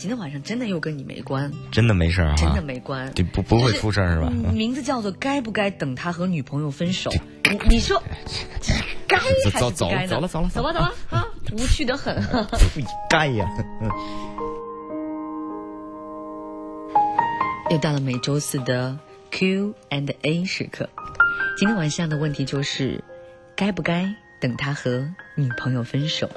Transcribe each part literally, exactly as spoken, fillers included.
今天晚上真的又跟你没关， 真的没事啊， 真的没关， 对，不不会出事是吧？ 嗯、名字叫做该不该等他和女朋友分手？你你说该还是不该呢？ 走了走了走吧走吧啊，无趣的很。 该呀。 又到了每周四的 Q and A 时刻，今天晚上的问题就是该不该等他和女朋友分手？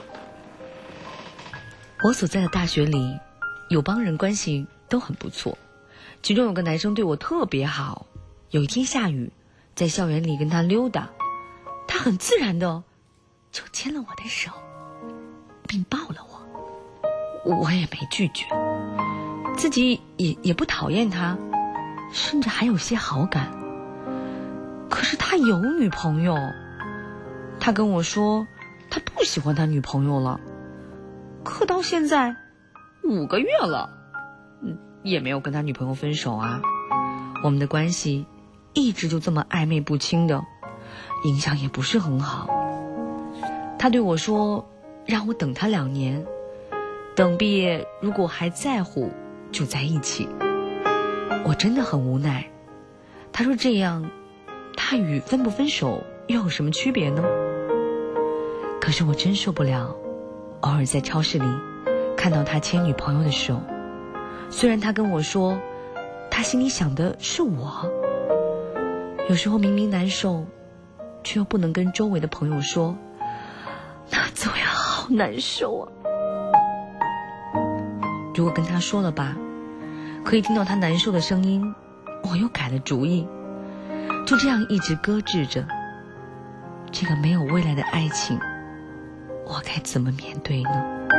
我所在的大学里有帮人关系都很不错，其中有个男生对我特别好。有一天下雨，在校园里跟他溜达，他很自然的就牵了我的手并抱了我，我也没拒绝，自己也也不讨厌他，甚至还有些好感。可是他有女朋友，他跟我说他不喜欢他女朋友了，可到现在五个月了，嗯，也没有跟他女朋友分手啊。我们的关系一直就这么暧昧不清的，影响也不是很好。他对我说让我等他两年，等毕业如果还在乎就在一起。我真的很无奈。他说这样他与分不分手又有什么区别呢？可是我真受不了偶尔在超市里看到他牵女朋友的手，虽然他跟我说他心里想的是我，有时候明明难受却又不能跟周围的朋友说，那怎么样好难受啊。如果跟他说了吧，可以听到他难受的声音，我又改了主意，就这样一直搁置着。这个没有未来的爱情，我该怎么面对呢？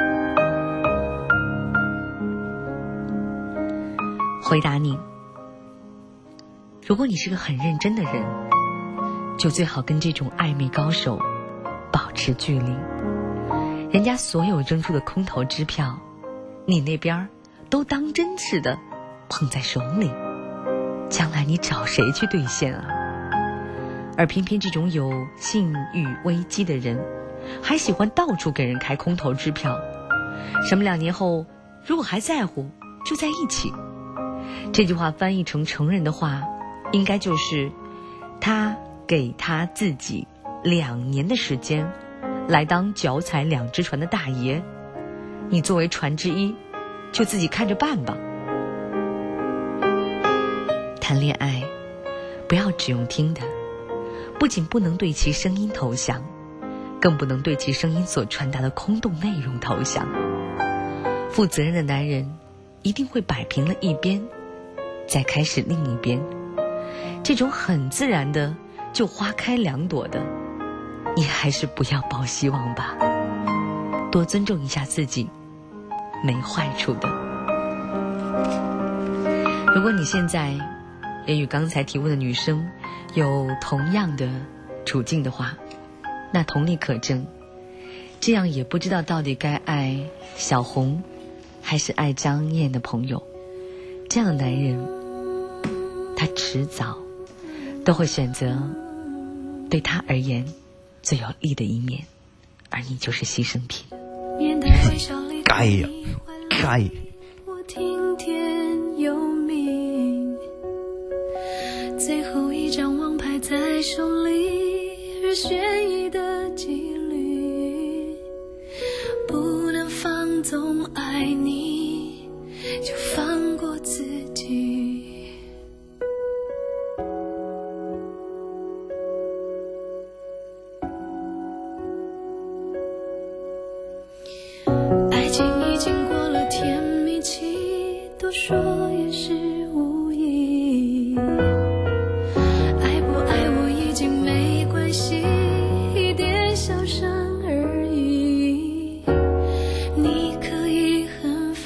回答你，如果你是个很认真的人，就最好跟这种暧昧高手保持距离。人家所有扔出的空头支票，你那边都当真似的捧在手里，将来你找谁去兑现啊？而偏偏这种有性欲危机的人，还喜欢到处给人开空头支票，什么两年后如果还在乎就在一起。这句话翻译成成人的话，应该就是他给他自己两年的时间来当脚踩两只船的大爷，你作为船之一就自己看着办吧。谈恋爱不要只用听的，不仅不能对其声音投降，更不能对其声音所传达的空洞内容投降。负责任的男人一定会摆平了一边，再开始另一边。这种很自然的就花开两朵的，你还是不要抱希望吧。多尊重一下自己，没坏处的。如果你现在也与刚才提问的女生有同样的处境的话，那同理可证，这样也不知道到底该爱小红还是爱张燕的朋友，这样的男人他迟早都会选择对他而言最有利的一面，而你就是牺牲品。 该呀该， 我听天由命，最后一张王牌在手里，日悬疑的几率，不能放纵爱你，就放过自己。爱情已经过了甜蜜期，多说也是无益，爱不爱我已经没关系，一点小伤而已。你可以很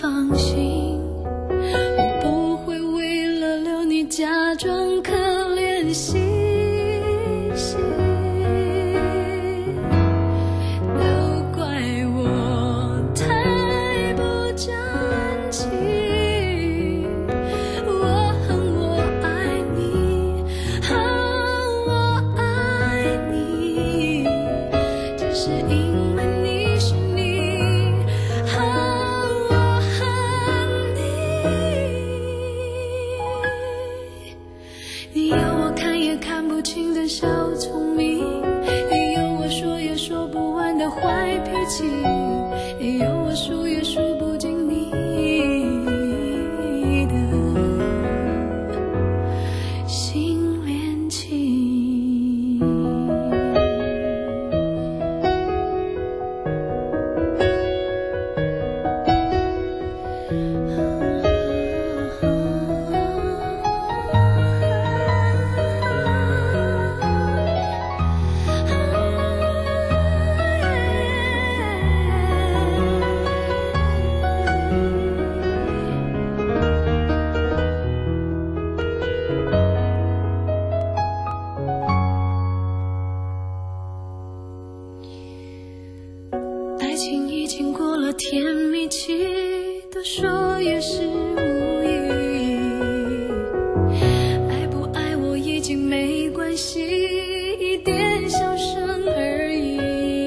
爱情已经过了甜蜜期，多说也是无益。爱不爱我已经没关系，一点小声而已。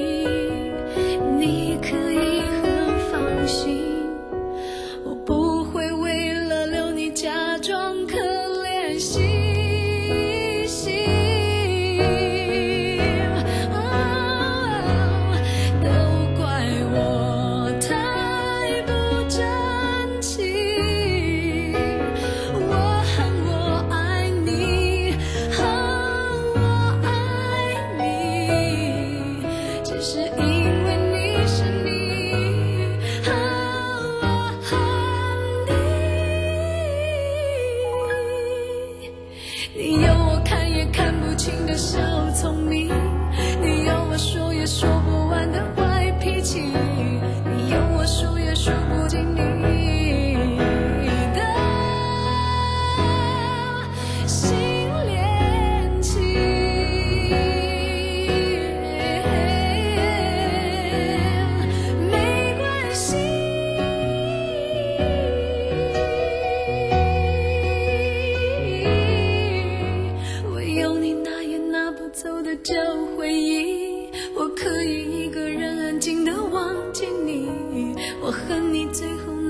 你可以很放心，我不会为了留你假装可怜兮。你有我看也看不清的小聪明，你有我说也说不完的坏脾气，你有我数也数不尽你的新恋情。没关系，走的旧回忆，我可以一个人安静地忘记你，我恨你最后